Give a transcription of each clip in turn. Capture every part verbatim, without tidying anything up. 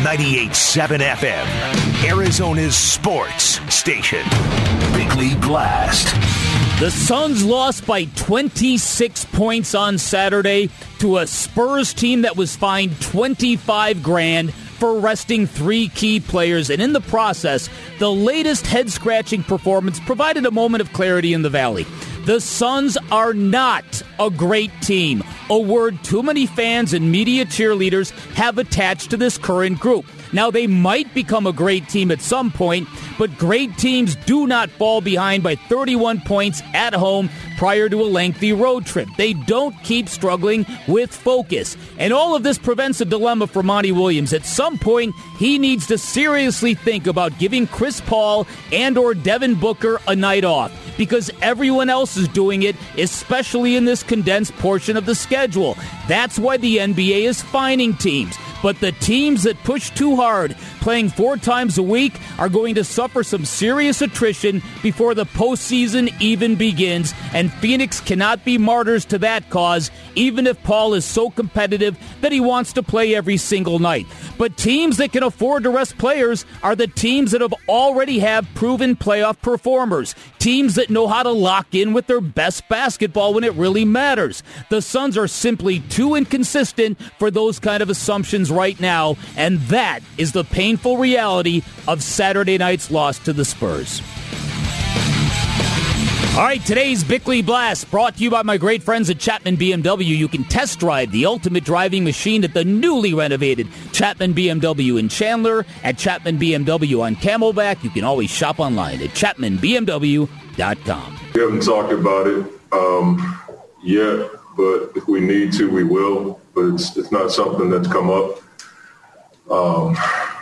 ninety-eight point seven F M, Arizona's sports station. Bickley Blast. The Suns lost by twenty-six points on Saturday to a Spurs team that was fined twenty-five grand for resting three key players, and in the process, the latest head-scratching performance provided a moment of clarity in the Valley. The Suns are not a great team, a word too many fans and media cheerleaders have attached to this current group. Now, they might become a great team at some point, but great teams do not fall behind by thirty-one points at home prior to a lengthy road trip. They don't keep struggling with focus. And all of this prevents a dilemma for Monty Williams. At some point, he needs to seriously think about giving Chris Paul and or Devin Booker a night off, because everyone else is doing it, especially in this condensed portion of the schedule. That's why the N B A is fining teams. But the teams that push too hard, playing four times a week, are going to suffer some serious attrition before the postseason even begins, and Phoenix cannot be martyrs to that cause, even if Paul is so competitive that he wants to play every single night. But teams that can afford to rest players are the teams that have already have proven playoff performers, teams that know how to lock in with their best basketball when it really matters. The Suns are simply too inconsistent for those kind of assumptions right now, and that is the painful reality of Saturday night's loss to the Spurs. All right, today's Bickley Blast brought to you by my great friends at Chapman B M W. You can test drive the ultimate driving machine at the newly renovated Chapman B M W in Chandler, at Chapman B M W on Camelback. You can always shop online at chapman b m w dot com. We haven't talked about it um, yet, but if we need to, we will. But it's it's not something that's come up. Um,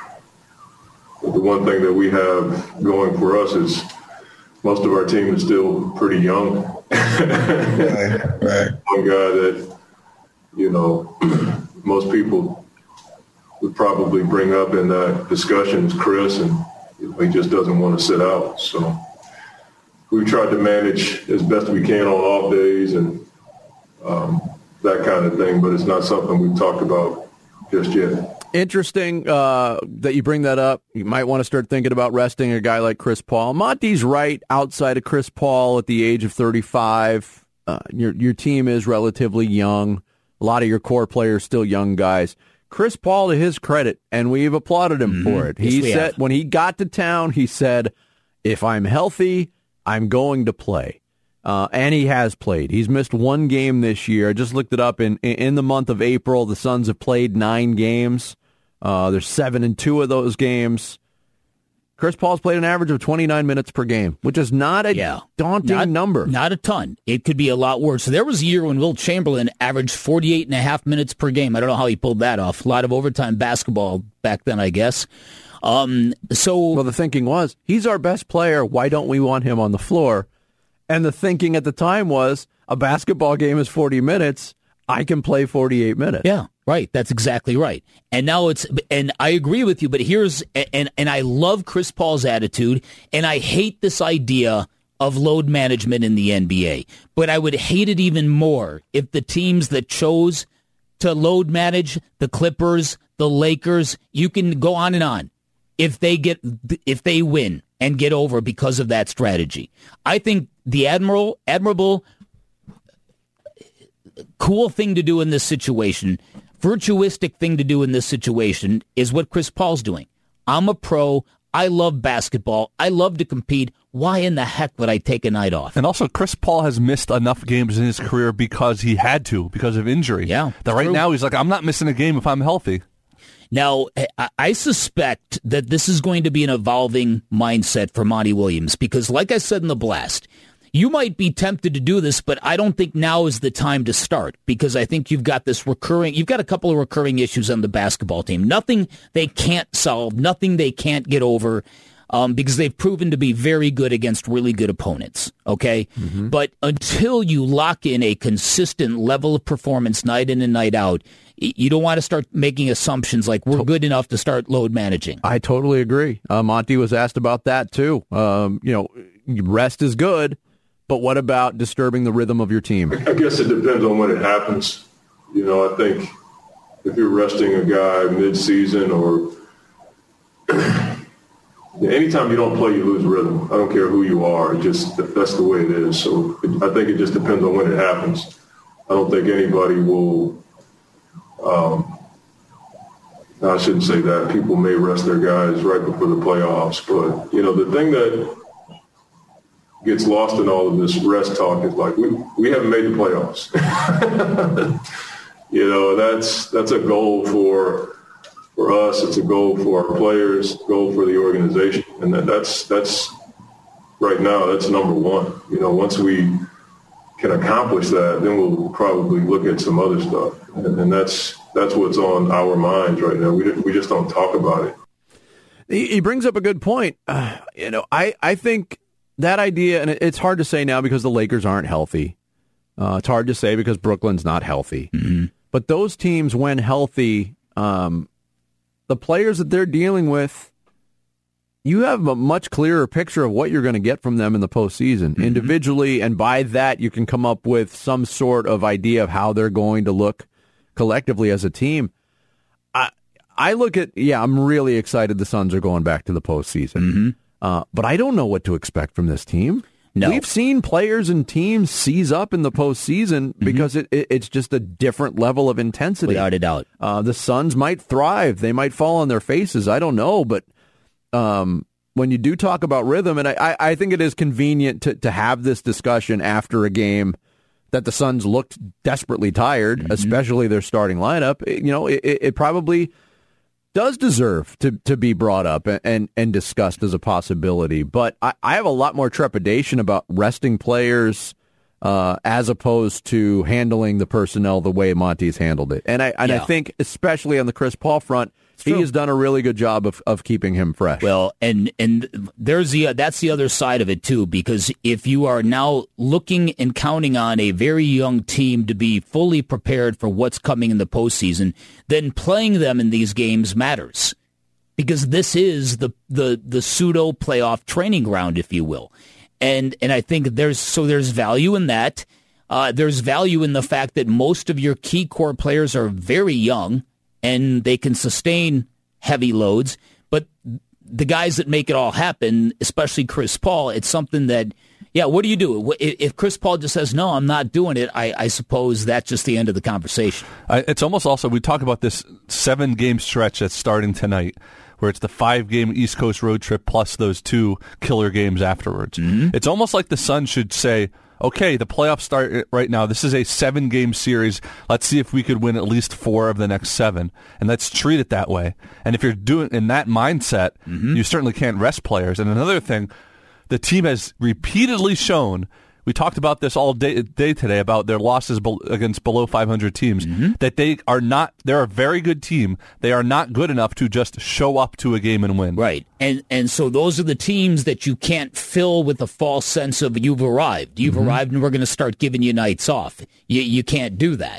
the one thing that we have going for us is most of our team is still pretty young. Right, right. One guy that, you know, most people would probably bring up in that discussion is Chris, and you know, he just doesn't want to sit out. So we tried to manage as best we can on off days and um, that kind of thing, but it's not something we've talked about just yet. Interesting uh, that you bring that up. You might want to start thinking about resting a guy like Chris Paul. Monty's right. Outside of Chris Paul at the age of thirty-five, uh, your your team is relatively young. A lot of your core players still young guys. Chris Paul, to his credit, and we've applauded him mm-hmm. for it. He yes, said have. When he got to town, he said, "If I'm healthy, I'm going to play." Uh, and he has played. He's missed one game this year. I just looked it up. In in the month of April, the Suns have played nine games. Uh, there's seven in two of those games. Chris Paul's played an average of twenty-nine minutes per game, which is not a yeah, daunting not, number. Not a ton. It could be a lot worse. So there was a year when Will Chamberlain averaged forty-eight and a half minutes per game. I don't know how he pulled that off. A lot of overtime basketball back then, I guess. Um, so Well, the thinking was, he's our best player. Why don't we want him on the floor? And the thinking at the time was, a basketball game is forty minutes. I can play forty-eight minutes. Yeah. Right, that's exactly right. And now it's, and I agree with you, but here's, and and I love Chris Paul's attitude, and I hate this idea of load management in the N B A. But I would hate it even more if the teams that chose to load manage, the Clippers, the Lakers, you can go on and on, if they get, if they win and get over because of that strategy. I think the admiral, admirable, cool thing to do in this situation, virtuistic thing to do in this situation is what Chris Paul's doing. I'm a pro. I love basketball. I love to compete. Why in the heck would I take a night off? And also, Chris Paul has missed enough games in his career because he had to, because of injury. Yeah. That right true. now he's like, I'm not missing a game if I'm healthy. Now, I suspect that this is going to be an evolving mindset for Monty Williams because, like I said in the blast, you might be tempted to do this, but I don't think now is the time to start because I think you've got this recurring, you've got a couple of recurring issues on the basketball team. Nothing they can't solve, nothing they can't get over um, because they've proven to be very good against really good opponents, okay? Mm-hmm. But until you lock in a consistent level of performance night in and night out, you don't want to start making assumptions like we're good enough to start load managing. I totally agree. Uh, Monty was asked about that too. Um, you know, rest is good. But what about disturbing the rhythm of your team? I guess it depends on when it happens. You know, I think if you're resting a guy mid-season or anytime you don't play, you lose rhythm. I don't care who you are. It just that's the way it is. So it, I think it just depends on when it happens. I don't think anybody will. Um, I shouldn't say that. People may rest their guys right before the playoffs, but you know the thing that gets lost in all of this rest talk is like we we haven't made the playoffs. You know, that's that's a goal for for us. It's a goal for our players, goal for the organization, and that, that's that's right now. That's number one. You know, once we can accomplish that, then we'll probably look at some other stuff, and, and that's that's what's on our minds right now. We we just don't talk about it. He, he brings up a good point. Uh, you know, I I think. That idea, and it's hard to say now because the Lakers aren't healthy. Uh, it's hard to say because Brooklyn's not healthy. Mm-hmm. But those teams, when healthy, um, the players that they're dealing with, you have a much clearer picture of what you're going to get from them in the postseason mm-hmm. individually, and by that you can come up with some sort of idea of how they're going to look collectively as a team. I I look at, yeah, I'm really excited the Suns are going back to the postseason. Mm-hmm. Uh, but I don't know what to expect from this team. No. We've seen players and teams seize up in the postseason mm-hmm. because it, it, it's just a different level of intensity. Without a doubt. Uh, the Suns might thrive. They might fall on their faces. I don't know. But um, when you do talk about rhythm, and I, I, I think it is convenient to, to have this discussion after a game that the Suns looked desperately tired, mm-hmm. especially their starting lineup. You know, it, it probably does deserve to, to be brought up and, and, and discussed as a possibility. But I, I have a lot more trepidation about resting players uh, as opposed to handling the personnel the way Monty's handled it. And I and yeah. I think, especially on the Chris Paul front, it's he true. has done a really good job of, of keeping him fresh. Well, and and there's the that's the other side of it too, because if you are now looking and counting on a very young team to be fully prepared for what's coming in the postseason, then playing them in these games matters, because this is the the the pseudo playoff training ground, if you will, and and I think there's so there's value in that. Uh, there's value in the fact that most of your key core players are very young, and they can sustain heavy loads. But the guys that make it all happen, especially Chris Paul, it's something that, yeah, what do you do? If Chris Paul just says, no, I'm not doing it, I, I suppose that's just the end of the conversation. I, it's almost also, we talk about this seven-game stretch that's starting tonight, where it's the five-game East Coast road trip plus those two killer games afterwards. Mm-hmm. It's almost like the Suns should say, okay, the playoffs start right now. This is a seven-game series. Let's see if we could win at least four of the next seven, and let's treat it that way. And if you're doing in that mindset, mm-hmm. you certainly can't rest players. And another thing, the team has repeatedly shown, we talked about this all day, day today, about their losses be- against below five hundred teams, mm-hmm. that they are not, they're a very good team. They are not good enough to just show up to a game and win. Right. And and so those are the teams that you can't fill with a false sense of you've arrived. You've mm-hmm. arrived and we're going to start giving you nights off. You, you can't do that.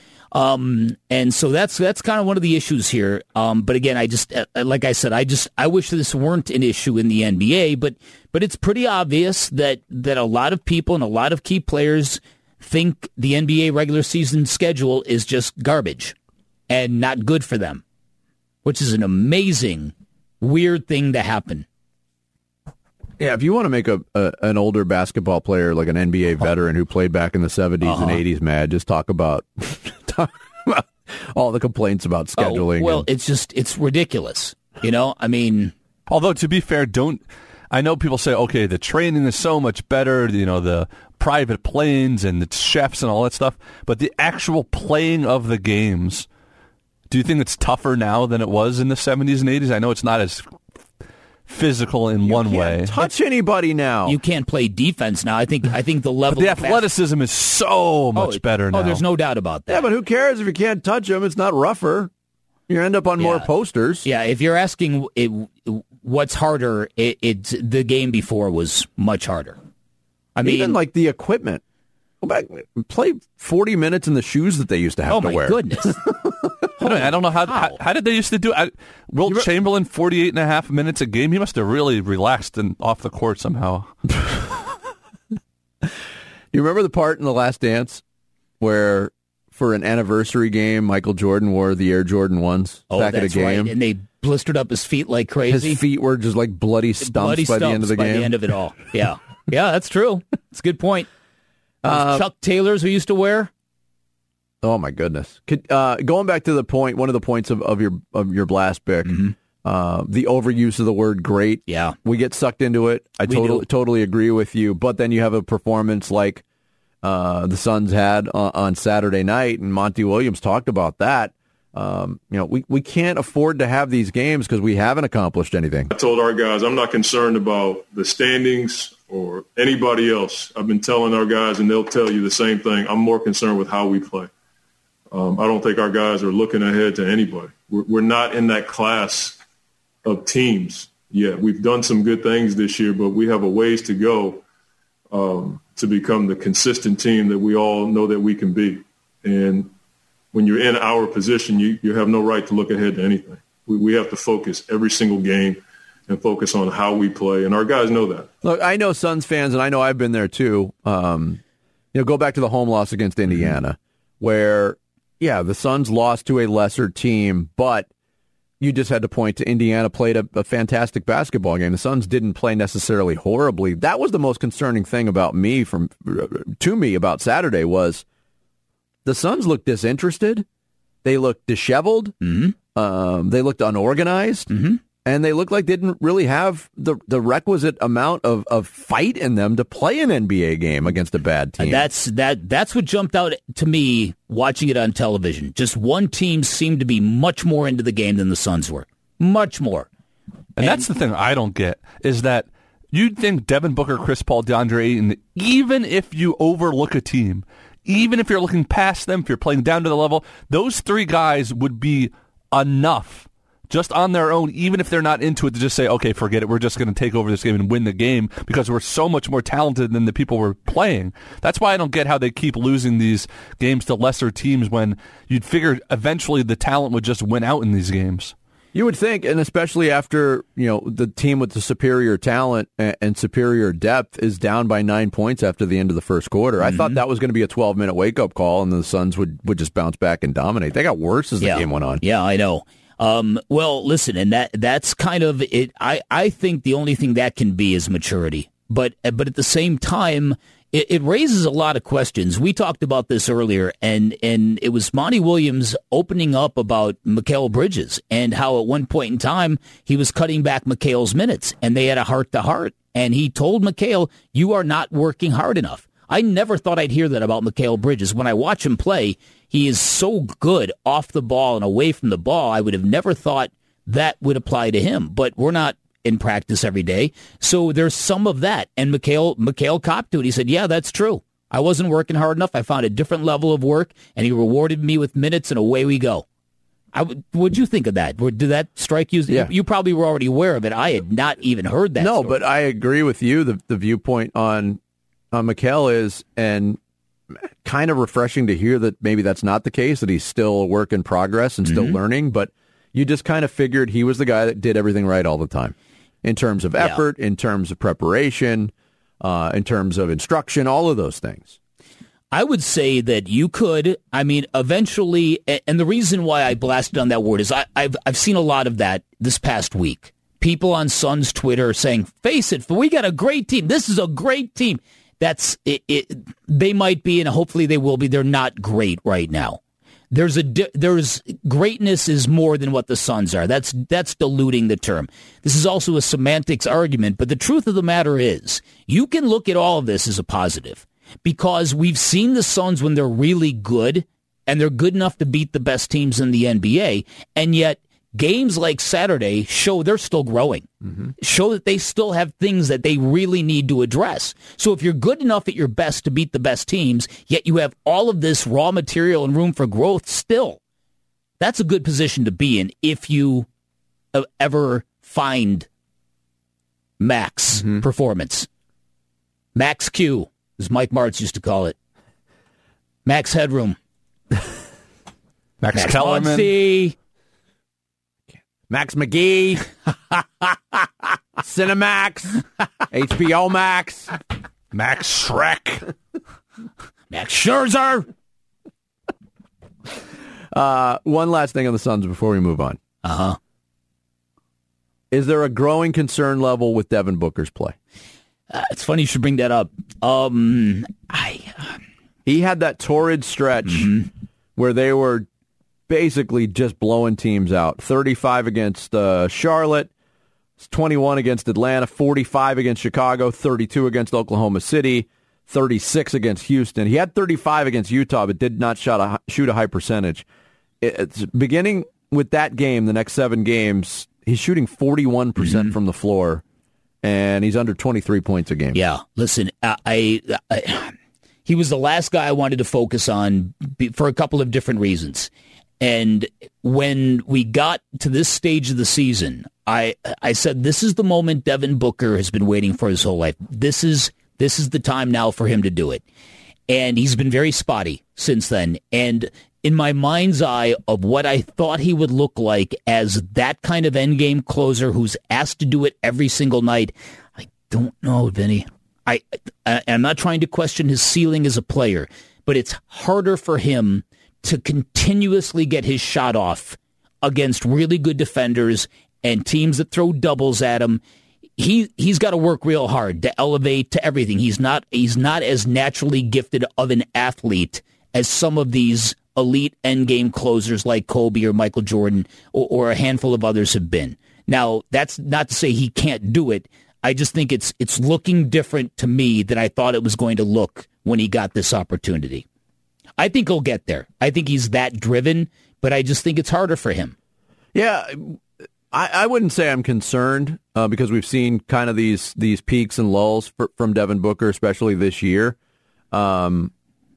Um, and so that's that's kind of one of the issues here. Um, but again, I just uh, like I said, I just I wish this weren't an issue in the N B A. But but it's pretty obvious that that a lot of people and a lot of key players think the N B A regular season schedule is just garbage and not good for them, which is an amazing, weird thing to happen. Yeah, if you want to make a, a an older basketball player, like an N B A veteran who played back in the seventies uh-huh. and eighties, mad, just talk about talk about all the complaints about scheduling. Oh, well, and, it's just it's ridiculous. You know, I mean, although to be fair, don't I know people say, okay, the training is so much better, you know, the private planes and the chefs and all that stuff, but the actual playing of the games, do you think it's tougher now than it was in the seventies and eighties? I know it's not as physical in you one can't way. Touch anybody now. You can't play defense now. I think I think the level but the of athleticism bas- is so much oh, better now. Oh, there's no doubt about that. Yeah, but who cares if you can't touch them? It's not rougher. You end up on yeah. more posters. Yeah, if you're asking it, what's harder, it, it's the game before was much harder. I mean, even like the equipment. Go back, play forty minutes in the shoes that they used to have oh to wear. Oh my goodness. Hold on, I don't know how, how how did they used to do it? Wilt re- Chamberlain, forty-eight and a half minutes a game. He must have really relaxed and off the court somehow. You remember the part in The Last Dance where for an anniversary game, Michael Jordan wore the Air Jordan ones oh, back at a that's game. Right. And they blistered up his feet like crazy. His feet were just like bloody stumps bloody by stumps the end of the by game. the end of it all. Yeah. Yeah, that's true. It's a good point. Uh, Chuck Taylors we used to wear. Oh my goodness! Could, uh, going back to the point, one of the points of, of your of your blast pick, mm-hmm. uh, the overuse of the word "great." Yeah, we get sucked into it. I totally totally agree with you. But then you have a performance like uh, the Suns had on, on Saturday night, and Monty Williams talked about that. Um, you know, we, we can't afford to have these games because we haven't accomplished anything. I told our guys I'm not concerned about the standings or anybody else. I've been telling our guys, and they'll tell you the same thing. I'm more concerned with how we play. Um, I don't think our guys are looking ahead to anybody. We're, we're not in that class of teams yet. We've done some good things this year, but we have a ways to go um, to become the consistent team that we all know that we can be. And when you're in our position, you, you have no right to look ahead to anything. We, we have to focus every single game and focus on how we play, and our guys know that. Look, I know Suns fans, and I know I've been there too. Um, you know, go back to the home loss against Indiana, mm-hmm. where – yeah, the Suns lost to a lesser team, but you just had to point to Indiana played a, a fantastic basketball game. The Suns didn't play necessarily horribly. That was the most concerning thing about me from to me about Saturday was the Suns looked disinterested. They looked disheveled. Mm-hmm. Um, they looked unorganized. Mm-hmm. And they looked like they didn't really have the the requisite amount of, of fight in them to play an N B A game against a bad team. That's that. That's what jumped out to me watching it on television. Just one team seemed to be much more into the game than the Suns were. Much more. And, and that's the thing I don't get, is that you'd think Devin Booker, Chris Paul, DeAndre Ayton, even if you overlook a team, even if you're looking past them, if you're playing down to the level, those three guys would be enough just on their own, even if they're not into it, to just say, okay, forget it, we're just going to take over this game and win the game because we're so much more talented than the people we're playing. That's why I don't get how they keep losing these games to lesser teams when you'd figure eventually the talent would just win out in these games. You would think, and especially after, you know, the team with the superior talent and superior depth is down by nine points after the end of the first quarter. Mm-hmm. I thought that was going to be a twelve-minute wake-up call, and the Suns would, would just bounce back and dominate. They got worse as the yeah. game went on. Yeah, I know. Um, well, listen, and that that's kind of it. I, I think the only thing that can be is maturity. But but at the same time, it, it raises a lot of questions. We talked about this earlier, and, and it was Monty Williams opening up about Mikal Bridges and how at one point in time he was cutting back Mikal's minutes, and they had a heart-to-heart. And he told Mikal, you are not working hard enough. I never thought I'd hear that about Mikal Bridges. When I watch him play, he is so good off the ball and away from the ball. I would have never thought that would apply to him. But we're not in practice every day, so there's some of that. And Mikal, Mikal copped to it. He said, yeah, that's true. I wasn't working hard enough. I found a different level of work, and he rewarded me with minutes, and away we go. I would, what'd you think of that? Did that strike you? Yeah. You probably were already aware of it. I had not even heard that No, story. But I agree with you. The, the viewpoint on on Mikal is, and kind of refreshing to hear that maybe that's not the case, that he's still a work in progress and still mm-hmm. learning, but you just kind of figured he was the guy that did everything right all the time in terms of effort, yeah. in terms of preparation, uh, in terms of instruction, all of those things. I would say that you could, I mean, eventually, and the reason why I blasted on that word is I, I've I've seen a lot of that this past week. People on Suns Twitter saying, face it, we got a great team. This is a great team. That's it, it. They might be, and hopefully they will be. They're not great right now. There's a there's greatness is more than what the Suns are. That's that's diluting the term. This is also a semantics argument, but the truth of the matter is, you can look at all of this as a positive because we've seen the Suns when they're really good and they're good enough to beat the best teams in the N B A, and yet games like Saturday show they're still growing, mm-hmm. show that they still have things that they really need to address. So if you're good enough at your best to beat the best teams, yet you have all of this raw material and room for growth still, that's a good position to be in if you ever find max mm-hmm. performance. Max Q, as Mike Martz used to call it. Max Headroom. Max, Max Kellerman. Monty. Max McGee, Cinemax, H B O Max, Max Shrek, Max Scherzer, Uh, one last thing on the Suns before we move on. Uh-huh. Is there a growing concern level with Devin Booker's play? Uh, it's funny you should bring that up. Um, I uh... He had that torrid stretch mm-hmm. where they were basically just blowing teams out. thirty-five against uh, Charlotte, twenty-one against Atlanta, forty-five against Chicago, thirty-two against Oklahoma City, thirty-six against Houston. He had thirty-five against Utah, but did not shot a, shoot a high percentage. It's beginning with that game, the next seven games, he's shooting forty-one percent mm-hmm. from the floor, and he's under twenty-three points a game. Yeah, listen, I, I, I he was the last guy I wanted to focus on for a couple of different reasons. And when we got to this stage of the season, I I said, this is the moment Devin Booker has been waiting for his whole life. This is this is the time now for him to do it. And he's been very spotty since then. And in my mind's eye of what I thought he would look like as that kind of endgame closer who's asked to do it every single night, I don't know, Vinny. I, I, I'm not trying to question his ceiling as a player, but it's harder for him to continuously get his shot off against really good defenders and teams that throw doubles at him. He he's got to work real hard to elevate to everything. He's not he's not as naturally gifted of an athlete as some of these elite endgame closers like Kobe or Michael Jordan or, or a handful of others have been. Now, that's not to say he can't do it. I just think it's it's looking different to me than I thought it was going to look when he got this opportunity. I think he'll get there. I think he's that driven, but I just think it's harder for him. Yeah, I, I wouldn't say I'm concerned uh, because we've seen kind of these these peaks and lulls for, from Devin Booker, especially this year. Um,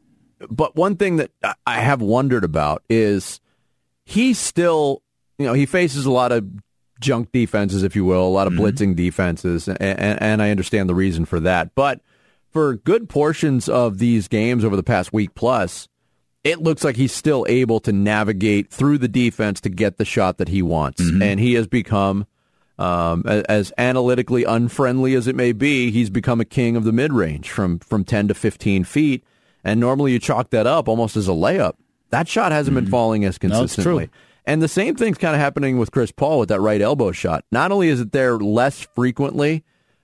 but one thing that I have wondered about is he's still, you know, he faces a lot of junk defenses, if you will, a lot of mm-hmm. blitzing defenses, and, and, and I understand the reason for that. But for good portions of these games over the past week plus, it looks like he's still able to navigate through the defense to get the shot that he wants. Mm-hmm. And he has become, um, as, as analytically unfriendly as it may be, he's become a king of the mid-range from, from ten to fifteen feet. And normally you chalk that up almost as a layup. That shot hasn't mm-hmm. been falling as consistently. No, it's true. And the same thing's kind of happening with Chris Paul with that right elbow shot. Not only is it there less frequently,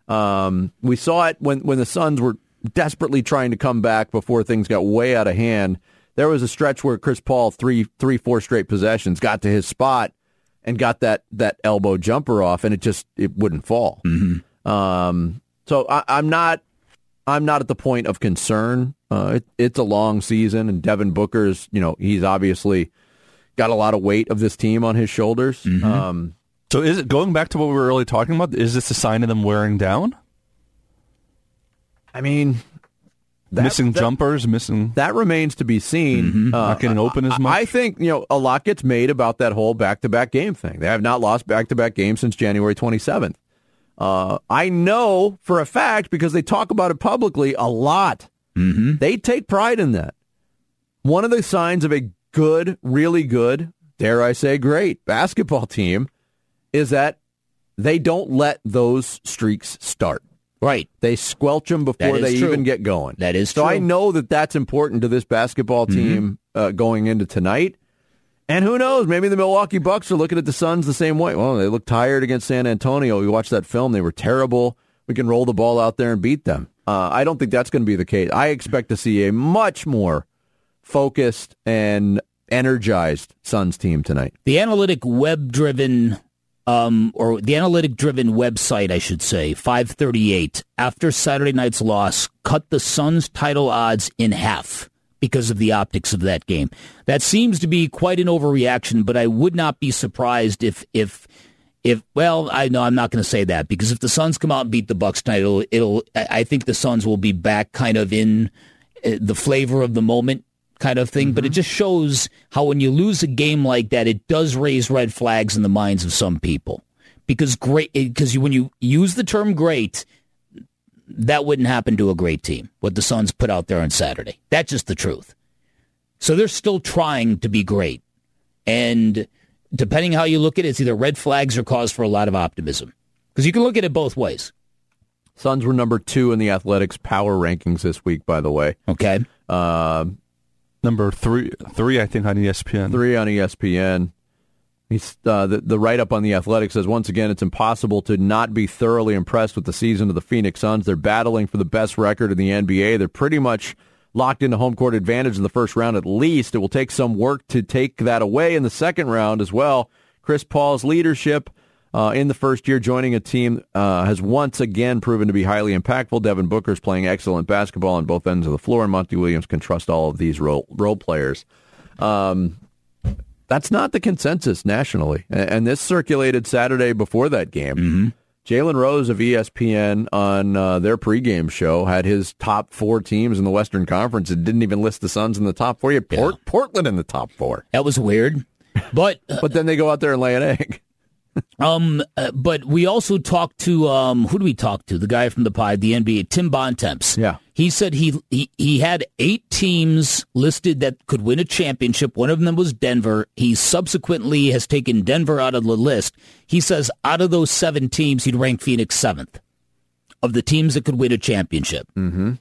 um, we saw it when, when the Suns were desperately trying to come back before things got way out of hand. There was a stretch where Chris Paul, three, three, four straight possessions, got to his spot and got that, that elbow jumper off, and it just it wouldn't fall. Mm-hmm. Um, so I, I'm not I'm not at the point of concern. Uh, it, it's a long season, and Devin Booker's, you know, he's obviously got a lot of weight of this team on his shoulders. Mm-hmm. Um, so is it, going back to what we were earlier talking about, is this a sign of them wearing down? I mean, that, missing that, jumpers, missing... That remains to be seen. Mm-hmm. Uh, Not getting open as much? I think, you know, a lot gets made about that whole back-to-back game thing. They have not lost back-to-back games since January twenty-seventh. Uh, I know for a fact, because they talk about it publicly a lot. Mm-hmm. They take pride in that. One of the signs of a good, really good, dare I say great, basketball team is that they don't let those streaks start. Right. They squelch them before they true. even get going. That is so true. I know that that's important to this basketball team mm-hmm. uh, going into tonight. And who knows, maybe the Milwaukee Bucks are looking at the Suns the same way. Well, they look tired against San Antonio. We watched that film. They were terrible. We can roll the ball out there and beat them. Uh, I don't think that's going to be the case. I expect to see a much more focused and energized Suns team tonight. The analytic web-driven, um, or the analytic-driven website, I should say, five thirty-eight, after Saturday night's loss, cut the Suns' title odds in half because of the optics of that game. That seems to be quite an overreaction, but I would not be surprised if, if, if well, I know I'm not going to say that, because if the Suns come out and beat the Bucks tonight, it'll, it'll, I think the Suns will be back kind of in the flavor of the moment kind of thing, mm-hmm. but it just shows how when you lose a game like that, it does raise red flags in the minds of some people. Because great, because you, when you use the term great, that wouldn't happen to a great team, what the Suns put out there on Saturday. That's just the truth. So they're still trying to be great. And depending how you look at it, it's either red flags or cause for a lot of optimism. Because you can look at it both ways. Suns were number two in the Athletics power rankings this week, by the way. Okay. Uh, Number three, three I think, on E S P N. Three on E S P N. He's, uh, the, the write-up on The Athletic says, once again, it's impossible to not be thoroughly impressed with the season of the Phoenix Suns. They're battling for the best record in the N B A. They're pretty much locked into home court advantage in the first round at least. It will take some work to take that away in the second round as well. Chris Paul's leadership uh, in the first year joining a team uh, has once again proven to be highly impactful. Devin Booker's playing excellent basketball on both ends of the floor, and Monty Williams can trust all of these role, role players. Um That's not the consensus nationally. And this circulated Saturday before that game. Mm-hmm. Jalen Rose of E S P N on uh, their pregame show had his top four teams in the Western Conference. It didn't even list the Suns in the top four. He had Port- yeah. Portland in the top four. That was weird. But uh, but then they go out there and lay an egg. um, uh, but we also talked to, um, who do we talk to? The guy from the Pod, the N B A, Tim Bontemps. Yeah. He said he, he he had eight teams listed that could win a championship. One of them was Denver. He subsequently has taken Denver out of the list. He says out of those seven teams, he'd rank Phoenix seventh of the teams that could win a championship. Mm-hmm.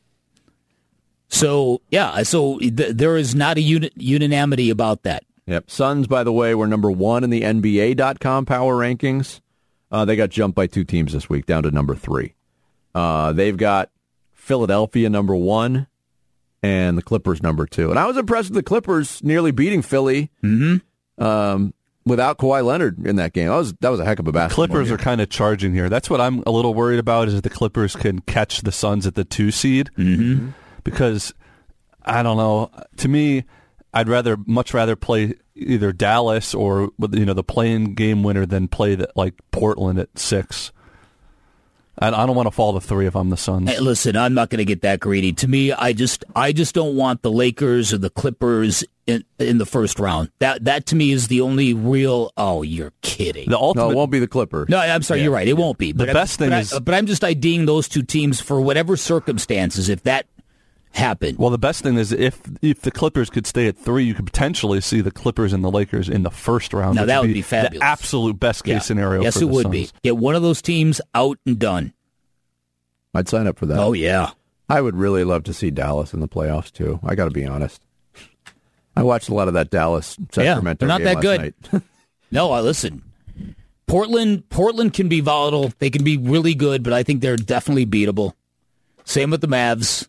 So, yeah, so th- there is not a uni- unanimity about that. Yep. Suns, by the way, were number one in the N B A dot com power rankings. Uh, they got jumped by two teams this week, down to number three. Uh, they've got Philadelphia number one and the Clippers number two. And I was impressed with the Clippers nearly beating Philly mm-hmm. um, without Kawhi Leonard in that game. That was that was a heck of a basketball Clippers game. Are kind of charging here. That's what I'm a little worried about, is that the Clippers can catch the Suns at the two seed. Mm-hmm. Because, I don't know, to me, I'd rather much rather play either Dallas or, you know, the play-in game winner than play the, like Portland at six. I, I don't want to fall to three if I'm the Suns. Hey, listen, I'm not going to get that greedy. To me, I just I just don't want the Lakers or the Clippers in in the first round. That that to me is the only real. Oh, you're kidding. The ultimate, no, it won't be the Clippers. No, I'm sorry, yeah. you're right. It won't be. But the I'm, best thing but is, I, but I'm just IDing those two teams for whatever circumstances. If that happened, well, the best thing is if if the Clippers could stay at three, you could potentially see the Clippers and the Lakers in the first round. Now that would be, be fabulous. The absolute best case yeah. scenario. Yes, for it the would Suns. be. Get one of those teams out and done. I'd sign up for that. Oh yeah, I would really love to see Dallas in the playoffs too. I got to be honest. I watched a lot of that Dallas Sacramento yeah, they're not game that last good. night. No, I listen. Portland, Portland can be volatile. They can be really good, but I think they're definitely beatable. Same with the Mavs.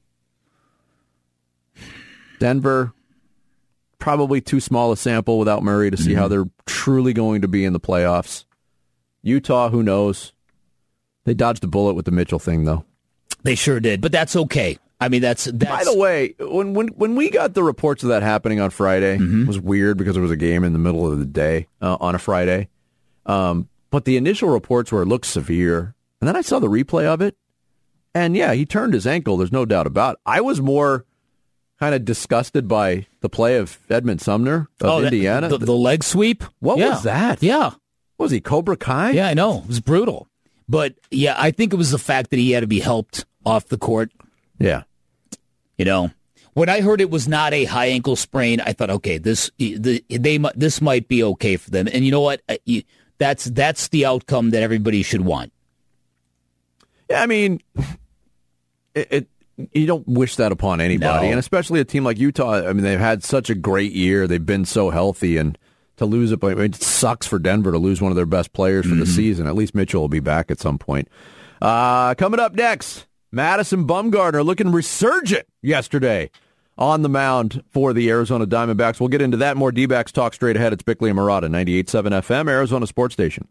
Denver, probably too small a sample without Murray to see mm-hmm. how they're truly going to be in the playoffs. Utah, who knows? They dodged a bullet with the Mitchell thing, though. They sure did, but that's okay. I mean, that's, that's... By the way, when when when we got the reports of that happening on Friday, mm-hmm. it was weird because it was a game in the middle of the day uh, on a Friday. Um, but the initial reports were it looked severe. And then I saw the replay of it. And yeah, he turned his ankle. There's no doubt about it. I was more kind of disgusted by the play of Edmund Sumner of oh, Indiana. That, the, the leg sweep? What yeah. was that? Yeah. Was he Cobra Kai? Yeah, I know. It was brutal. But yeah, I think it was the fact that he had to be helped off the court. Yeah. You know, when I heard it was not a high ankle sprain, I thought, okay, this the, they this might be okay for them. And you know what? That's that's the outcome that everybody should want. Yeah, I mean, it, it you don't wish that upon anybody, No. and especially a team like Utah. I mean, they've had such a great year; they've been so healthy, and to lose it, I mean, it sucks for Denver to lose one of their best players for mm-hmm. the season. At least Mitchell will be back at some point. Uh, coming up next, Madison Bumgarner looking resurgent yesterday on the mound for the Arizona Diamondbacks. We'll get into that more D-backs talk straight ahead. It's Bickley and Murata, ninety-eight point seven F M, Arizona Sports Station.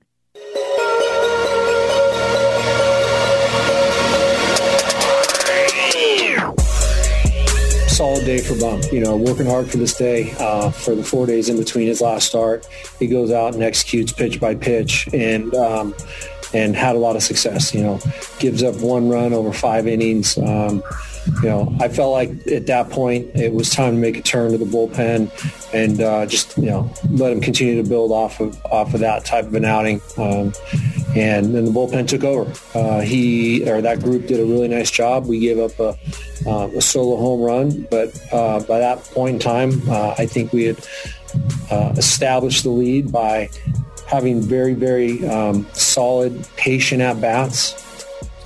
Solid day for Bum. You know, working hard for this day, uh, for the four days in between his last start. He goes out and executes pitch by pitch and um, and had a lot of success. You know, gives up one run over five innings. Um, you know, I felt like at that point it was time to make a turn to the bullpen and uh, just, you know, let him continue to build off of off of that type of an outing. Um, and then the bullpen took over. Uh, he or that group did a really nice job. We gave up a, uh, a solo home run, but uh, by that point in time, uh, I think we had uh, established the lead by having very, very um, solid, patient at-bats.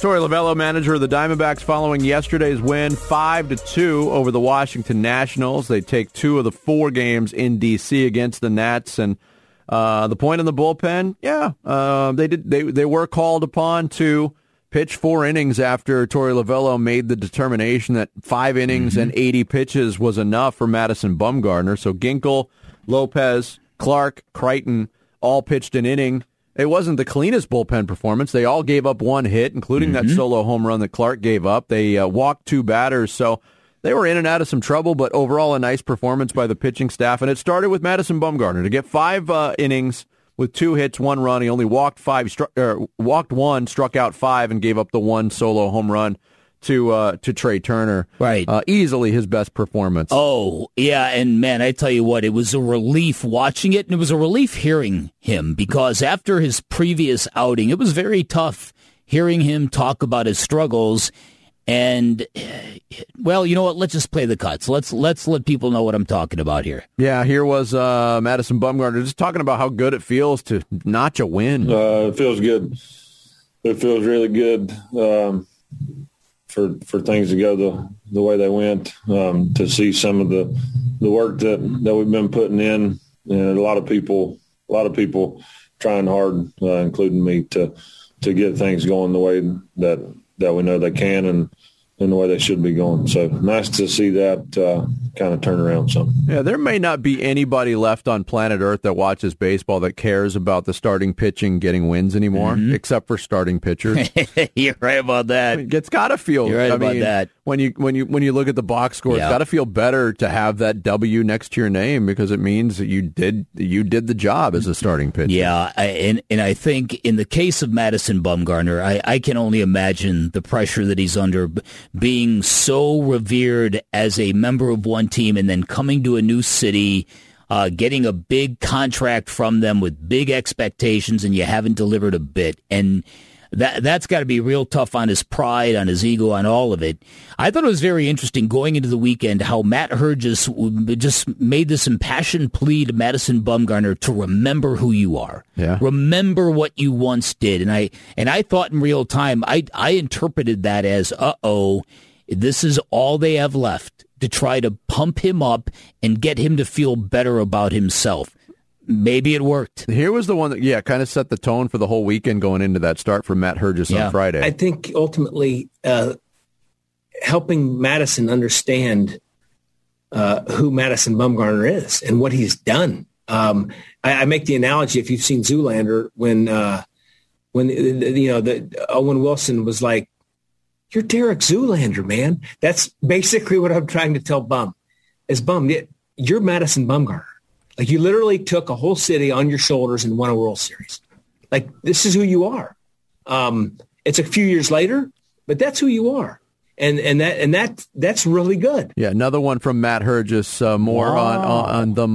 Torey Lovullo, manager of the Diamondbacks, following yesterday's win five to two over the Washington Nationals. They take two of the four games in D C against the Nats, and uh, the point in the bullpen, yeah, uh, they did. They they were called upon to pitch four innings after Torey Lovullo made the determination that five innings mm-hmm. and eighty pitches was enough for Madison Bumgarner. So Ginkel, Lopez, Clark, Crichton all pitched an inning. It wasn't the cleanest bullpen performance. They all gave up one hit, including mm-hmm. that solo home run that Clark gave up. They uh, walked two batters, so they were in and out of some trouble, but overall a nice performance by the pitching staff. And it started with Madison Bumgarner to get five uh, innings with two hits, one run. He only walked five, struck, er, walked one, struck out five, and gave up the one solo home run to uh, to Trey Turner. Right. Uh, easily his best performance. Oh, yeah, and man, I tell you what, it was a relief watching it, and it was a relief hearing him, because after his previous outing, it was very tough hearing him talk about his struggles. And, well, you know what? Let's just play the cuts. Let's let's let people know what I'm talking about here. Yeah, here was uh, Madison Bumgarner just talking about how good it feels to notch a win. Uh, it feels good. It feels really good. Um, for for things to go the, the way they went, um, to see some of the the work that, that we've been putting in, and a lot of people a lot of people trying hard, uh, including me, to to get things going the way that that we know they can and in the way they should be going. So nice to see that uh, kind of turn around some. Yeah, there may not be anybody left on planet Earth that watches baseball that cares about the starting pitching getting wins anymore, mm-hmm. except for starting pitchers. You're right about that. I mean, it's got to feel. You're right I about mean, that. When you when you when you look at the box score, yeah. It's got to feel better to have that W next to your name, because it means that you did you did the job as a starting pitcher. Yeah, I, and and I think in the case of Madison Bumgarner, I, I can only imagine the pressure that he's under, being so revered as a member of one team and then coming to a new city, uh, getting a big contract from them with big expectations, and you haven't delivered a bit. And that, that's got to be real tough on his pride, on his ego, on all of it. I thought it was very interesting going into the weekend how Matt Herges just made this impassioned plea to Madison Bumgarner to remember who you are. Yeah. Remember what you once did. And I and I thought in real time, I, I interpreted that as, uh-oh, this is all they have left to try to pump him up and get him to feel better about himself. Maybe it worked. Here was the one that, yeah, kind of set the tone for the whole weekend going into that start for Matt Herges yeah. on Friday. I think ultimately uh, helping Madison understand uh, who Madison Bumgarner is and what he's done. Um, I, I make the analogy, if you've seen Zoolander, when uh, when you know the Owen Wilson was like, "You're Derek Zoolander, man." That's basically what I'm trying to tell Bum. Is Bum, you're Madison Bumgarner. Like, you literally took a whole city on your shoulders and won a World Series. Like, this is who you are. Um, it's a few years later, but that's who you are. And and that and that that's really good. Yeah, another one from Matt Herges, uh, more wow. on, on on the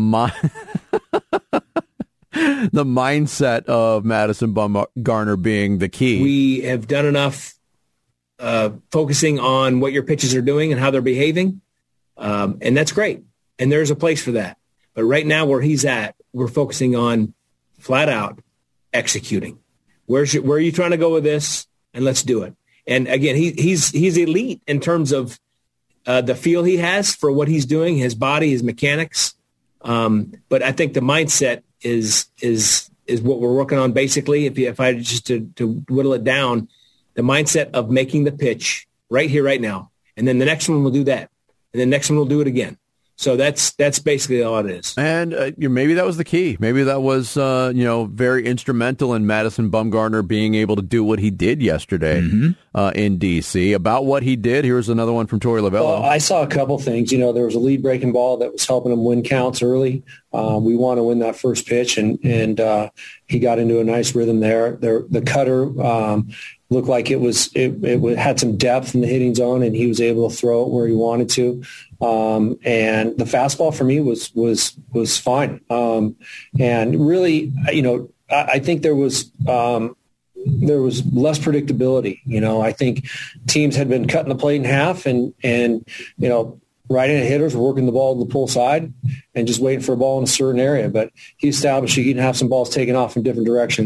mi- the mindset of Madison Bumgarner being the key. We have done enough uh, focusing on what your pitches are doing and how they're behaving, um, and that's great. And there's a place for that. But right now, where he's at, we're focusing on flat out executing. Where's your, where are you trying to go with this? And let's do it. And again, he, he's he's elite in terms of uh, the feel he has for what he's doing, his body, his mechanics. Um, but I think the mindset is is is what we're working on. Basically, if you, if I just to, to whittle it down, the mindset of making the pitch right here, right now, and then the next one will do that, and the next one will do it again. So that's that's basically all it is. And uh, maybe that was the key. Maybe that was uh, you know very instrumental in Madison Bumgarner being able to do what he did yesterday mm-hmm. uh, in D C. About what he did, here's another one from Torey Lovullo. Well, I saw a couple things. You know, there was a lead breaking ball that was helping him win counts early. Uh, we want to win that first pitch, and and uh, he got into a nice rhythm there. There, the cutter um, looked like it was it, it had some depth in the hitting zone, and he was able to throw it where he wanted to. Um, and the fastball for me was was was fine. Um, and really, you know, I, I think there was um, there was less predictability. You know, I think teams had been cutting the plate in half, and and you know, right-handed hitters were working the ball to the pull side and just waiting for a ball in a certain area. But he established he can have some balls taken off in different directions.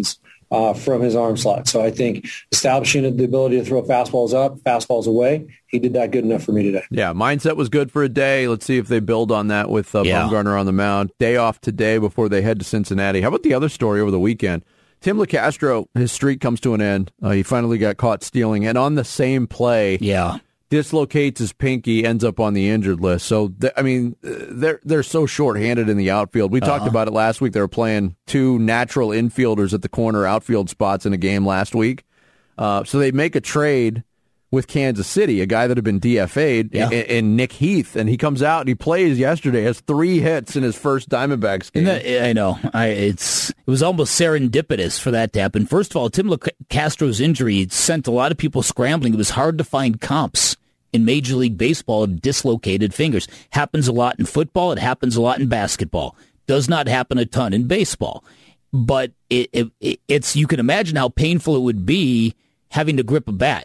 uh, from his arm slot. So I think establishing the ability to throw fastballs up, fastballs away, he did that good enough for me today. Yeah, mindset was good for a day. Let's see if they build on that with uh, Yeah. Bumgarner on the mound. Day off today before they head to Cincinnati. How about the other story over the weekend? Tim LeCastro, his streak comes to an end. Uh, he finally got caught stealing, and on the same play, Yeah. dislocates his pinky, ends up on the injured list. So, th- I mean, they're they're so short-handed in the outfield. We uh-huh. talked about it last week. They were playing two natural infielders at the corner outfield spots in a game last week. Uh, so they make a trade with Kansas City, a guy that had been D F A'd, yeah. in, in Nick Heath, and he comes out and he plays yesterday, has three hits in his first Diamondbacks game. That, I know. I, it's it was almost serendipitous for that to happen. First of all, Tim LeCastro's injury sent a lot of people scrambling. It was hard to find comps in Major League Baseball of dislocated fingers. Happens a lot in football. It happens a lot in basketball. Does not happen a ton in baseball. But it, it, it's you can imagine how painful it would be having to grip a bat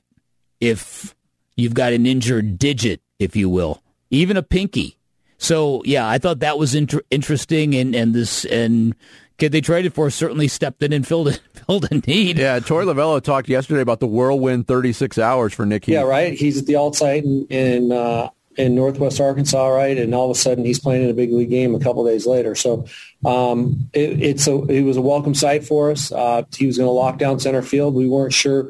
if you've got an injured digit, if you will, even a pinky. So, yeah, I thought that was inter- interesting, and, and this and kid they traded for certainly stepped in and filled, it, filled a need. Yeah, Torey Lovullo talked yesterday about the whirlwind thirty-six hours for Nick Heath. Yeah, right. He's at the alt site in in, uh, in Northwest Arkansas, right, and all of a sudden he's playing in a big league game a couple of days later. So um, it, it's a it was a welcome sight for us. Uh, he was going to lock down center field. We weren't sure.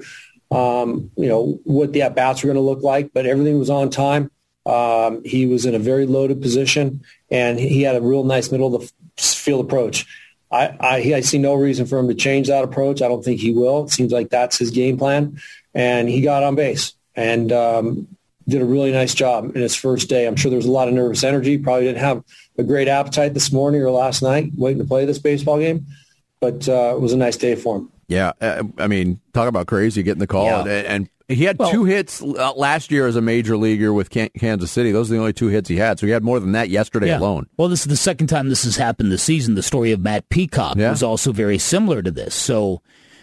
Um, you know, what the at-bats were going to look like, but everything was on time. Um, he was in a very loaded position, and he had a real nice middle of the field approach. I, I, I see no reason for him to change that approach. I don't think he will. It seems like that's his game plan, and he got on base and um, did a really nice job in his first day. I'm sure there was a lot of nervous energy. Probably didn't have a great appetite this morning or last night waiting to play this baseball game, but uh, it was a nice day for him. Yeah, uh, I mean, talk about crazy getting the call. Yeah. And, and he had well, two hits uh, last year as a major leaguer with Can- Kansas City. Those are the only two hits he had. So he had more than that yesterday yeah. alone. Well, this is the second time this has happened this season. The story of Matt Peacock yeah. was also very similar to this. So,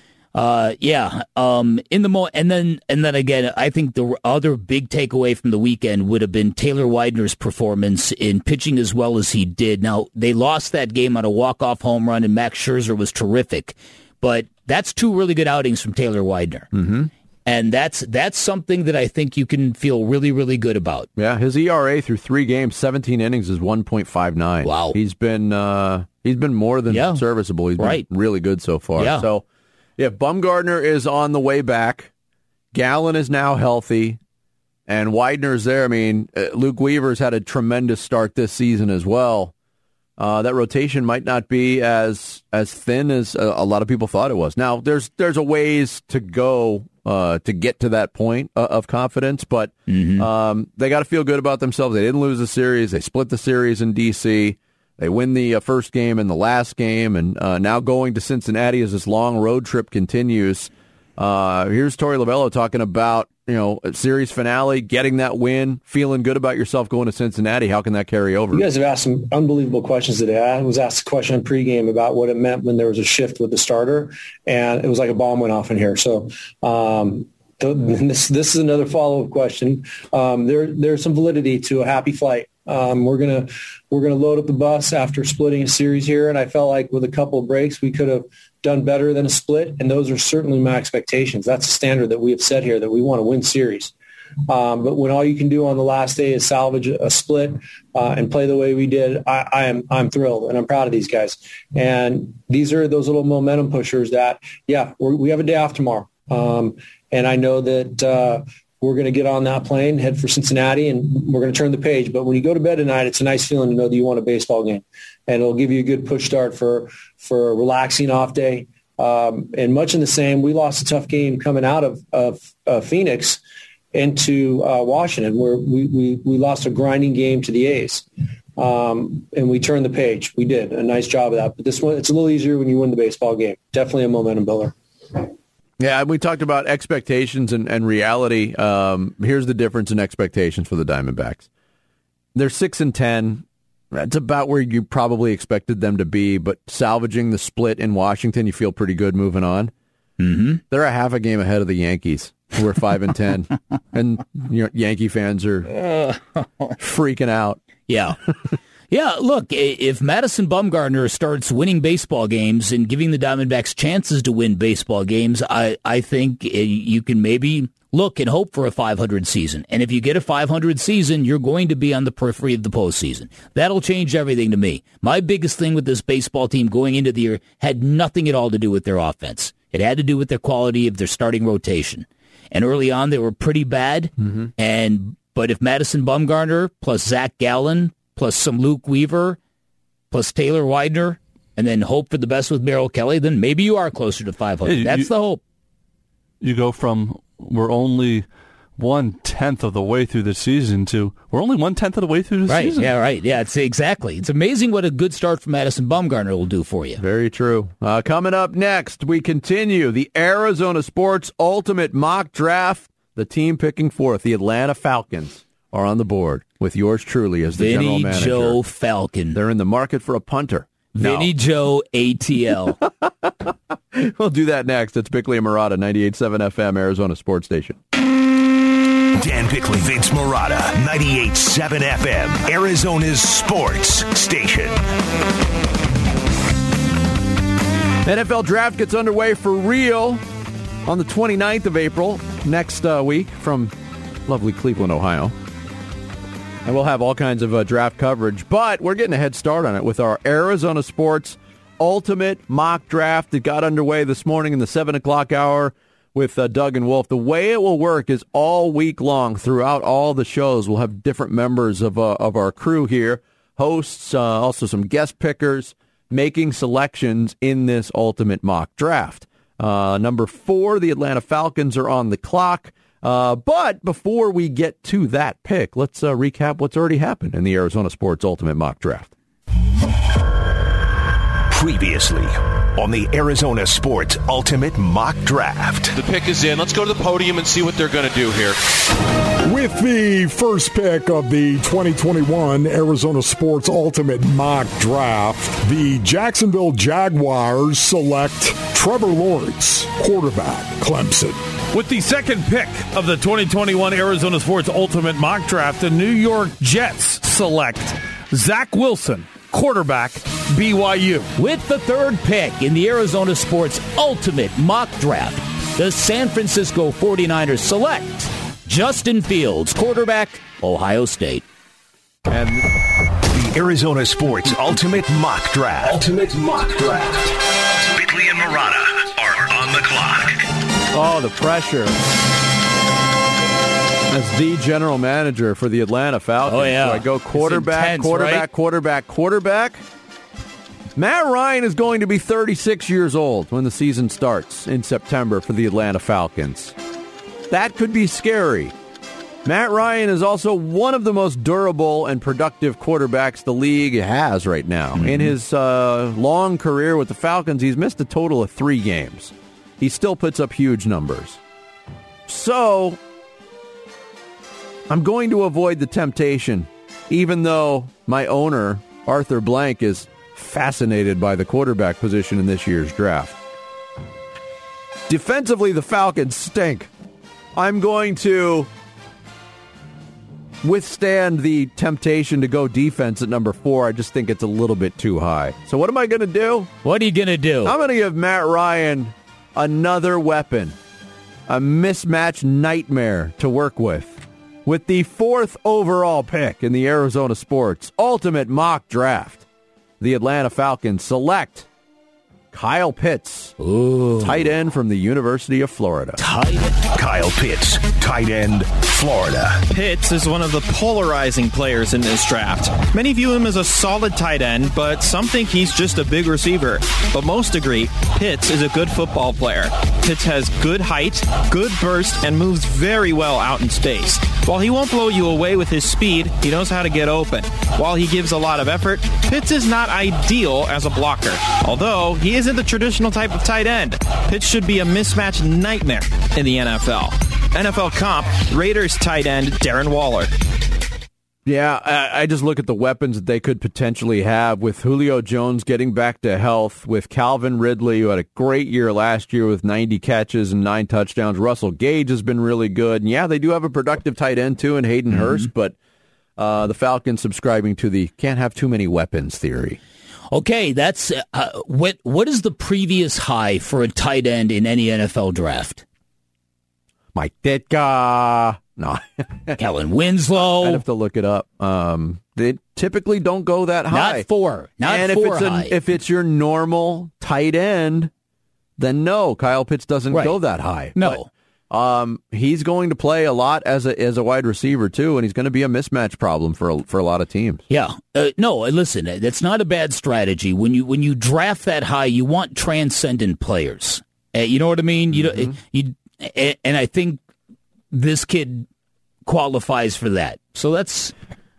uh, yeah, um, in the mo- and then and then again, I think the other big takeaway from the weekend would have been Taylor Widener's performance in pitching as well as he did. Now, they lost that game on a walk-off home run, and Max Scherzer was terrific. But that's two really good outings from Taylor Widener. Mm-hmm. And that's that's something that I think you can feel really, really good about. Yeah, his E R A through three games, seventeen innings, is one point five nine. Wow. He's been uh, he's been more than yeah. serviceable. He's been right. really good so far. Yeah. So, yeah, Bumgarner is on the way back. Gallen is now healthy. And Widener's there. I mean, uh, Luke Weaver's had a tremendous start this season as well. Uh, that rotation might not be as as thin as a, a lot of people thought it was. Now, there's there's a ways to go uh, to get to that point uh, of confidence, but mm-hmm. um, they got to feel good about themselves. They didn't lose the series. They split the series in D C. They win the uh, first game and the last game, and uh, now going to Cincinnati as this long road trip continues. Uh, here's Torey Lovullo talking about, you know, a series finale, getting that win, feeling good about yourself going to Cincinnati. How can that carry over? You guys have asked some unbelievable questions today. I was asked a question pregame about what it meant when there was a shift with the starter, and it was like a bomb went off in here. So um, th- this this is another follow-up question. Um, there there's some validity to a happy flight. Um, we're gonna we're gonna load up the bus after splitting a series here, and I felt like with a couple of breaks we could have done better than a split, and those are certainly my expectations. That's a standard that we have set here, that we want to win series. Um, but when all you can do on the last day is salvage a split uh, and play the way we did, I, I am I'm thrilled, and I'm proud of these guys. And these are those little momentum pushers that, yeah, we're, we have a day off tomorrow, um, and I know that uh, we're going to get on that plane, head for Cincinnati, and we're going to turn the page. But when you go to bed tonight, it's a nice feeling to know that you won a baseball game, and it'll give you a good push start for for a relaxing off day. Um, and much in the same, we lost a tough game coming out of, of uh, Phoenix into uh, Washington, where we, we, we lost a grinding game to the A's. Um, and we turned the page. We did a nice job of that. But this one, it's a little easier when you win the baseball game. Definitely a momentum builder. Yeah, we talked about expectations and, and reality. Um, here's the difference in expectations for the Diamondbacks. They're six and ten. That's about where you probably expected them to be, but salvaging the split in Washington, you feel pretty good moving on. Mm-hmm. They're a half a game ahead of the Yankees, who are five and ten, and you know, Yankee fans are freaking out. Yeah. Yeah, look, if Madison Bumgarner starts winning baseball games and giving the Diamondbacks chances to win baseball games, I, I think you can maybe look and hope for a five hundred season. And if you get a five hundred season, you're going to be on the periphery of the postseason. That'll change everything to me. My biggest thing with this baseball team going into the year had nothing at all to do with their offense. It had to do with their quality of their starting rotation. And early on, they were pretty bad. Mm-hmm. And but if Madison Bumgarner plus Zach Gallen plus some Luke Weaver, plus Taylor Widener, and then hope for the best with Merrill Kelly, then maybe you are closer to five hundred. Hey, That's you, the hope. You go from we're only one-tenth of the way through the season to we're only one-tenth of the way through the right, season. Yeah, right. Yeah, it's exactly. It's amazing what a good start from Madison Bumgarner will do for you. Very true. Uh, coming up next, we continue the Arizona Sports Ultimate Mock Draft. The team picking fourth, the Atlanta Falcons, are on the board with yours truly as the Vinny general manager. Joe Falcon. They're in the market for a punter. Vinny no. Joe A T L. We'll do that next. It's Bickley and Marotta, ninety-eight point seven F M, Arizona Sports Station. Dan Bickley, Vince Marotta, ninety-eight point seven F M, Arizona's sports station. N F L Draft gets underway for real on the twenty-ninth of April, next uh, week from lovely Cleveland, Ohio. And we'll have all kinds of uh, draft coverage, but we're getting a head start on it with our Arizona Sports Ultimate Mock Draft that got underway this morning in the seven o'clock hour with uh, Doug and Wolf. The way it will work is all week long throughout all the shows. We'll have different members of uh, of our crew here, hosts, uh, also some guest pickers, making selections in this Ultimate Mock Draft. Uh, number four, the Atlanta Falcons are on the clock. Uh, but before we get to that pick, let's uh, recap what's already happened in the Arizona Sports Ultimate Mock Draft. Previously on the Arizona Sports Ultimate Mock Draft. The pick is in. Let's go to the podium and see what they're going to do here. With the first pick of the twenty twenty-one Arizona Sports Ultimate Mock Draft, the Jacksonville Jaguars select Trevor Lawrence, quarterback, Clemson. With the second pick of the twenty twenty-one Arizona Sports Ultimate Mock Draft, the New York Jets select Zach Wilson, quarterback, B Y U. With the third pick in the Arizona Sports Ultimate Mock Draft, the San Francisco forty-niners select Justin Fields, quarterback, Ohio State. And the Arizona Sports Ultimate Mock Draft. Ultimate Mock Draft. Bickley and Marotta are on the clock. Oh, the pressure. As the general manager for the Atlanta Falcons. Oh, yeah. So I go quarterback, intense, quarterback, right? quarterback, quarterback. Matt Ryan is going to be thirty-six years old when the season starts in September for the Atlanta Falcons. That could be scary. Matt Ryan is also one of the most durable and productive quarterbacks the league has right now. Mm-hmm. In his uh, long career with the Falcons, he's missed a total of three games. He still puts up huge numbers. So, I'm going to avoid the temptation, even though my owner, Arthur Blank, is fascinated by the quarterback position in this year's draft. Defensively, the Falcons stink. I'm going to withstand the temptation to go defense at number four. I just think it's a little bit too high. So what am I going to do? What are you going to do? I'm going to give Matt Ryan another weapon, a mismatch nightmare to work with. With the fourth overall pick in the Arizona Sports Ultimate Mock Draft, the Atlanta Falcons select Kyle Pitts, Ooh. tight end from the University of Florida. Tight end. Kyle Pitts, tight end, Florida. Pitts is one of the polarizing players in this draft. Many view him as a solid tight end, but some think he's just a big receiver. But most agree Pitts is a good football player. Pitts has good height, good burst, and moves very well out in space. While he won't blow you away with his speed, he knows how to get open. While he gives a lot of effort, Pitts is not ideal as a blocker. Although, he isn't the traditional type of tight end. Pitts should be a mismatch nightmare in the N F L. N F L comp, Raiders tight end Darren Waller. Yeah, I, I just look at the weapons that they could potentially have with Julio Jones getting back to health, with Calvin Ridley, who had a great year last year with ninety catches and nine touchdowns. Russell Gage has been really good. And yeah, they do have a productive tight end, too, in Hayden mm-hmm. Hurst, but Uh, the Falcons subscribing to the can't have too many weapons theory. Okay, that's uh, what. What is the previous high for a tight end in any N F L draft? Mike Ditka. No. Kellen Winslow. I'd have to look it up. Um, they typically don't go that high. Not four. Not and four if it's high. A, if it's your normal tight end, then no, Kyle Pitts doesn't right. go that high. No. But, um, he's going to play a lot as a as a wide receiver too, and he's going to be a mismatch problem for a, for a lot of teams. Yeah. Uh, no, listen, that's not a bad strategy. When you when you draft that high, you want transcendent players. Uh, you know what I mean? You mm-hmm. you and I think this kid qualifies for that. So that's,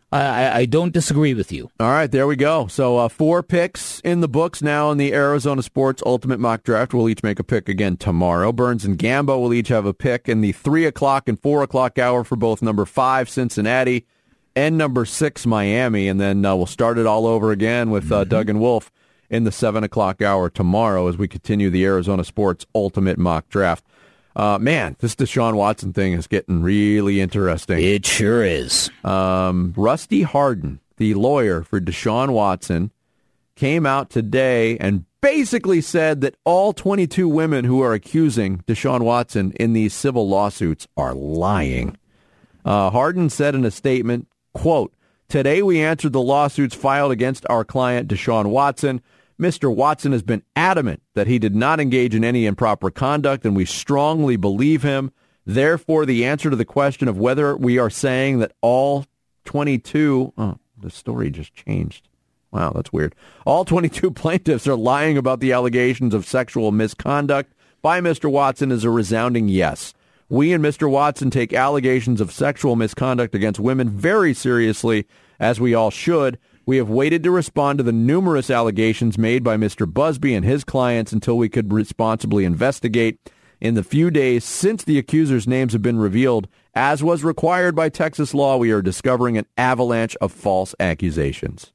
I, I don't disagree with you. All right, there we go. So uh, four picks in the books now in the Arizona Sports Ultimate Mock Draft. We'll each make a pick again tomorrow. Burns and Gambo will each have a pick in the three o'clock and four o'clock hour for both number five, Cincinnati, and number six, Miami. And then uh, we'll start it all over again with uh, mm-hmm. Doug and Wolf in the seven o'clock hour tomorrow as we continue the Arizona Sports Ultimate Mock Draft. Uh, man, this Deshaun Watson thing is getting really interesting. It sure is. Um, Rusty Hardin, the lawyer for Deshaun Watson, came out today and basically said that all twenty-two women who are accusing Deshaun Watson in these civil lawsuits are lying. Uh, Hardin said in a statement, quote, "Today we answered the lawsuits filed against our client Deshaun Watson. Mister Watson has been adamant that he did not engage in any improper conduct, and we strongly believe him. Therefore, the answer to the question of whether we are saying that all twenty-two... Oh, the story just changed. Wow, that's weird. All twenty-two plaintiffs are lying about the allegations of sexual misconduct by Mister Watson is a resounding yes. We and Mister Watson take allegations of sexual misconduct against women very seriously, as we all should. We have waited to respond to the numerous allegations made by Mister Busby and his clients until we could responsibly investigate. In the few days since the accusers' names have been revealed, as was required by Texas law, we are discovering an avalanche of false accusations."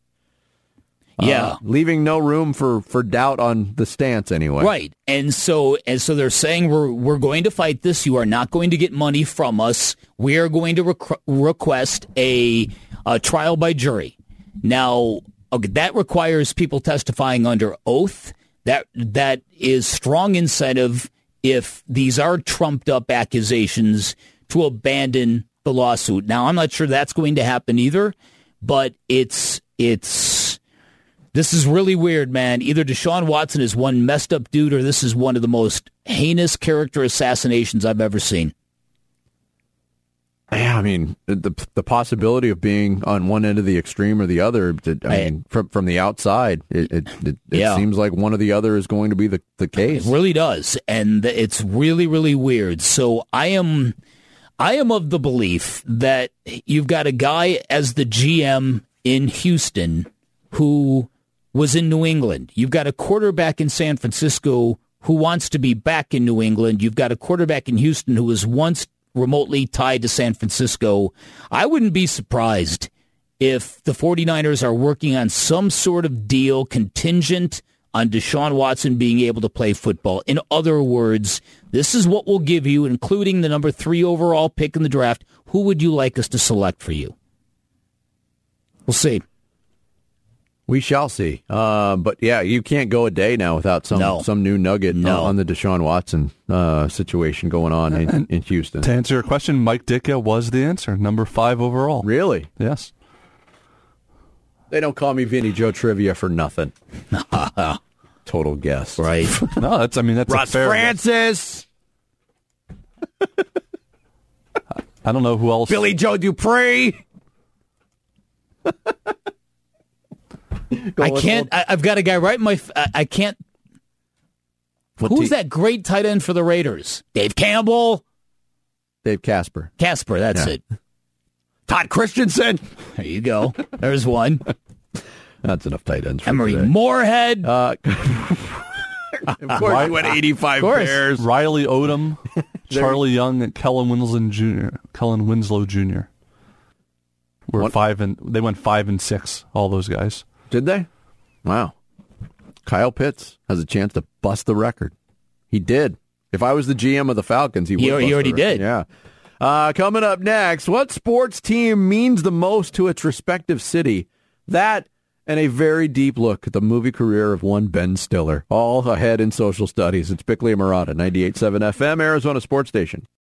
Yeah. Uh, leaving no room for, for doubt on the stance anyway. Right. And so and so they're saying we're we're going to fight this. You are not going to get money from us. We are going to rec- request a, a trial by jury. Now, okay, that requires people testifying under oath. That that is strong incentive if these are trumped-up accusations to abandon the lawsuit. Now, I'm not sure that's going to happen either, but it's it's this is really weird, man. Either Deshaun Watson is one messed up dude, or this is one of the most heinous character assassinations I've ever seen. Yeah, I mean, the the possibility of being on one end of the extreme or the other, I mean, from from the outside, it it, it, it yeah. seems like one or the other is going to be the, the case. It really does, and it's really, really weird. So I am, I am of the belief that you've got a guy as the G M in Houston who was in New England. You've got a quarterback in San Francisco who wants to be back in New England. You've got a quarterback in Houston who was once remotely tied to San Francisco. I wouldn't be surprised if the 49ers are working on some sort of deal contingent on Deshaun Watson being able to play football. In other words, this is what we'll give you, including the number three overall pick in the draft. Who would you like us to select for you? We'll see. We shall see. Uh, but yeah, you can't go a day now without some no. some new nugget no. on the Deshaun Watson uh, situation going on in, in Houston. To answer your question, Mike Ditka was the answer, number five overall. Really? Yes. They don't call me Vinny Joe Trivia for nothing. Total guess. Right. No, that's, I mean, that's Russ a fair Francis. I don't know who else. Billy Joe Dupree. I can't. I, I've got a guy right in my. I, I can't. What Who's te- that great tight end for the Raiders? Dave Campbell. Dave Casper. Casper. That's Yeah. it. Todd Christensen. There you go. There's one. That's enough tight ends for Emery today. Moorhead. Uh, of course, you went eighty-five Bears. Riley Odom, Charlie Young, and Kellen Winslow Junior Kellen Winslow Junior Were What? five and they went five and six. All those guys. Did they? Wow. Kyle Pitts has a chance to bust the record. He did. If I was the G M of the Falcons, he would. He- bust he already the record. did. Yeah. Uh, coming up next, what sports team means the most to its respective city? That and a very deep look at the movie career of one Ben Stiller. All ahead in social studies. It's Bickley and Marotta, ninety-eight point seven F M, Arizona Sports Station.